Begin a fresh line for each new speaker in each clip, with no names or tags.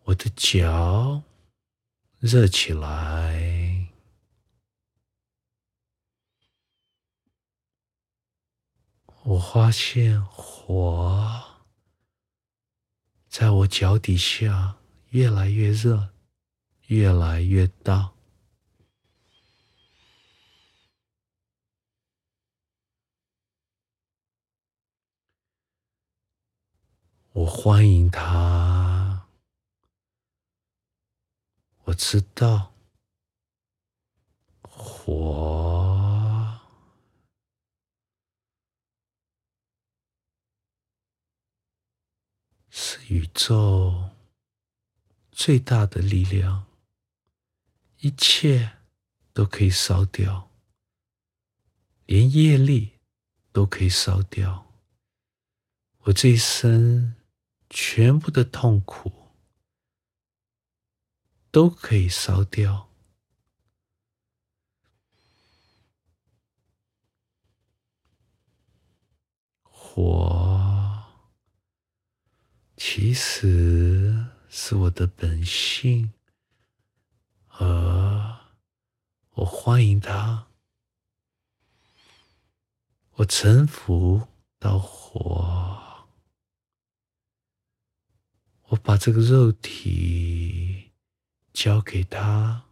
我的脚热起来，我发现火在我脚底下越来越热，越来越大。我欢迎它，我知道火是宇宙最大的力量，一切都可以烧掉，连业力都可以烧掉。我这一生全部的痛苦都可以烧掉。火其实是我的本性，而我欢迎它，我臣服到火，我把这个肉体交给它，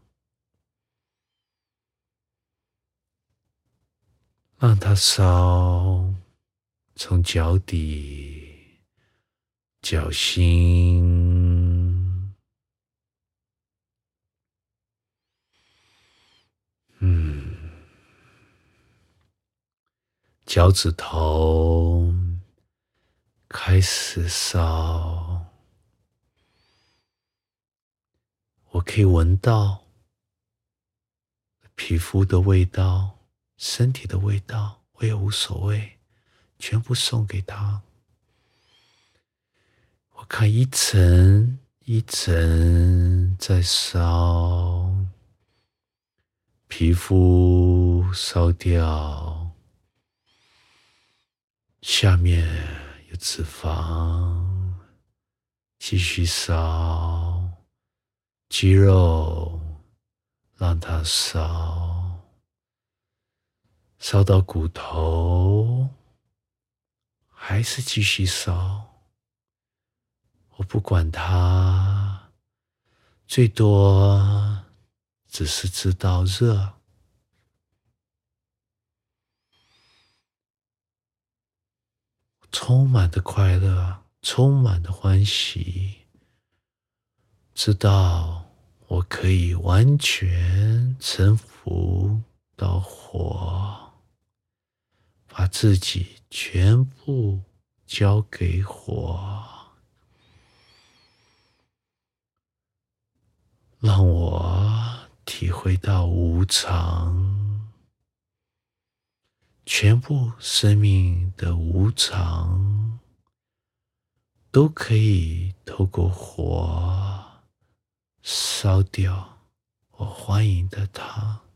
让它烧，从脚底、脚心，脚趾头开始烧，我可以闻到皮肤的味道，身体的味道，我也无所谓，全部送给他。我看一层一层在烧，皮肤烧掉，下面有脂肪，继续烧，肌肉让它烧，烧到骨头，还是继续烧。我不管它，最多只是知道热。充满的快乐，充满的欢喜，知道我可以完全臣服到火，把自己全部交给火，让我体会到无常，全部生命的无常都可以透过火烧掉。我欢迎的它。